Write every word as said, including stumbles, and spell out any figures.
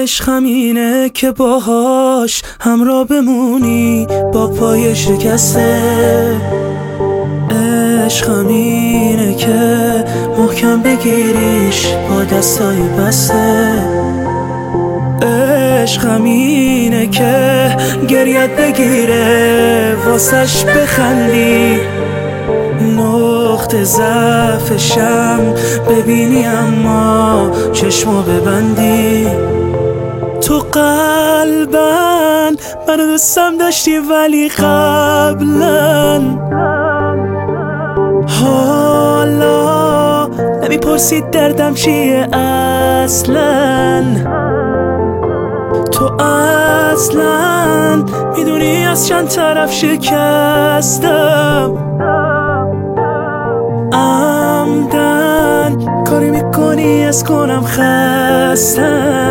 عشقم اینه که باهاش همراه بمونی با پای شکسته. عشقم اینه که محکم بگیریش با دستای بسته. عشقم اینه که گریت بگیره واسش بخندی، نقطه ضعفشم ببینی اما چشمو ببندی. تو قلبن منو دوستم داشتی ولی قبلا، حالا نمیپرسی دردم چیه اصلا. تو اصلا میدونی از چند طرف شکستم، عمدن کاری میکنی از کنم خستم.